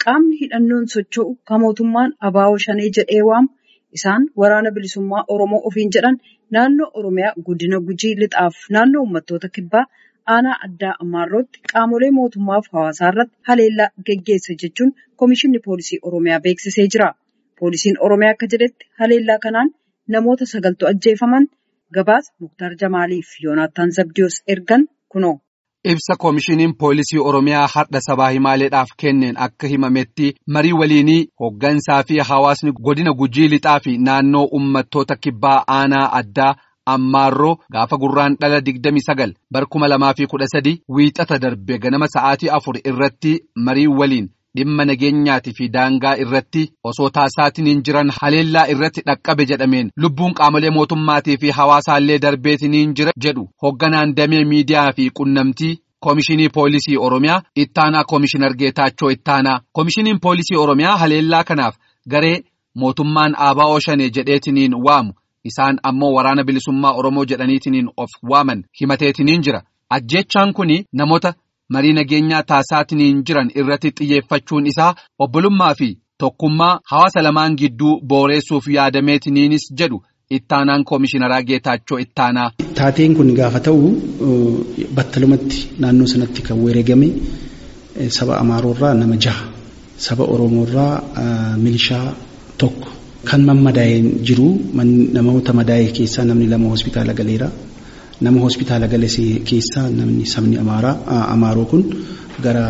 qaamni hidhannoon socho'u kan mootummaan ABO Shanee jedhee waamu isaan waraana bilisummaa Oromoo ofiin jedhan naannoo Oromiyaa godina Gujii lixaaf naannoo uummattoota kibbaa aanaa addaa Ammaarrootti qaamolee mootummaaf hawaasaa irratti haleellaa geggeesse jechuun Komishinni Poolisii Oromiyaa beeksisee jira. Poolisiin Oromiyaa akka jedhetti haleellaa kanaan namoota 9tu ajjeefaman. Gabaasa Muktaar Jamaaliif Yoonaattaan Zabdiyoos ergan kunoo. Ibsa Komishiniin Poolisii Oromiyaa har'a sabaa himaaleedhaaf kenneen akka himametti marii waliinii hoggansaa fi hawaasni godina Gujii lixaa fi naannoo uummattoota kibbaa aanaa addaa Ammaarroo gaafa gurraandhala 29 bara 2013 wiixata darbe ganama sa'aatii 4 irratti marii waliin dhimma nageenyaatii fi daangaa irratti osoo taasisaatiin jiran haleellaa irratti dhaqqabe jedhameen lubbuun qaamolee mootummaatii fi hawaasaallee darbeetiin jira jedhu hogganaan damee miidiyaa fi qunnamtii Komishinii Poolisii Oromiyaa ittaanaa Komishinar Geetaachoo Ittaanaa. Komishiniin Poolisii Oromiyaa haleellaa kanaaf garee mootummaan ABO Shanee jedheetiin waamu isaan ammoo waraana bilisummaa Oromoo jedhaniitiin of waaman himateetiin jira. Ajjechaan kuni namoota marii nageenyaa taasisaatiin jiran irratti xiyyeeffachuun isaa obbolummaa fi tokkummaa hawaasa lamaan gidduu booreessuuf yaadameetiniinis jedhu ittaanaan Komishinaraa Geetaachoo Ittaanaa. Taateen kun gaafa ta'u battalumatti naannoo sanatti kan wareegame saba Amaarorraa nama 6 saba Oromoorraa milishaa 1 kan madaa'een jiru namoota madaa'ee keessaa namni 2 hospitaala galeera. Nama hospitaala galesee keessaa namni sabni Amaaroo kun gara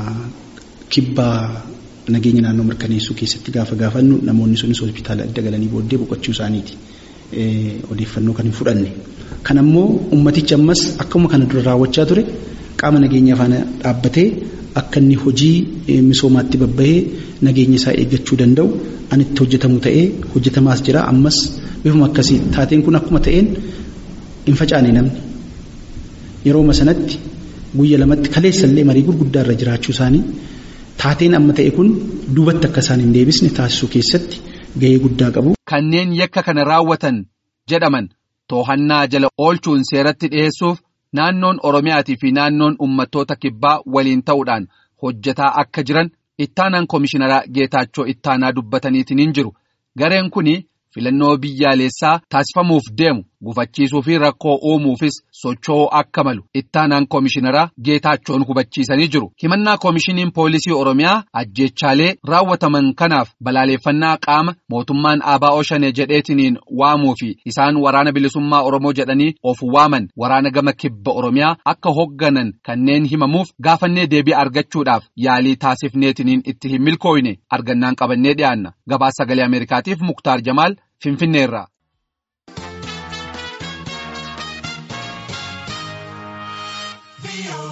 kibbaa nageenya naannoo mirkaneessuu keessatti gaafa gaafannu namoonni sunis hospitaala adda galanii booddee boqochuu isaaniiti. Odeeffannoo kan hin fudhanne. Kan ammoo ummatichi ammas akkuma kana dura raawwachaa ture qaama nageenyaa faana dhaabbatee akka inni hojii misoomaatti babbahee nageenya isaa eeggachuu danda'u an itti hojjetamu ta'ee hojjetamaas jira. Ammas bifuma akkasii taateen kun akkuma ta'een hin facaane namni yeroo sanatti guyya lamatti kaleessallee marii gurguddaa irra jiraachuu isaanii taateen amma ta'e kun duubatti akka isaan hin deebisne taasisuu keessatti gahee guddaa qabu. Kanneen yakka kana raawwatan jedhaman to'annaa jala oolchuun seeratti dhiyeessuuf naannoon Oromiyaatii fi naannoon uummattoota kibbaa waliin ta'uudhaan hojjetaa akka jiran ittaanaan Komishinaraa Geetaachoo Ittaanaa dubbataniitiin jiru. Gareen kuni filannoo biyyaalessaa taasifamuuf deemu gufachiisuu fi rakkoo uumuufis socho'uu akka malu ittaanaan Komishinaraa Geetaachoon hubachiisanii jiru. Himannaa Komishiniin Poolisii Oromiyaa ajjeechaalee raawwataman kanaaf balaaleeffannaa qaama mootummaan ABO Shanee jedheetiin waamuu fi isaan waraana bilisummaa Oromoo jedhanii of waaman waraana gama kibba Oromiyaa akka hogganan kanneen himamuuf gaafannee deebii argachuudhaaf yaalii taasifneetiin itti hin milkooyne argannaan qabannee dhiyaanna. Gabaasa Sagalee Ameerikaatiif Muktaar Jamaal Finfinneerraa. Be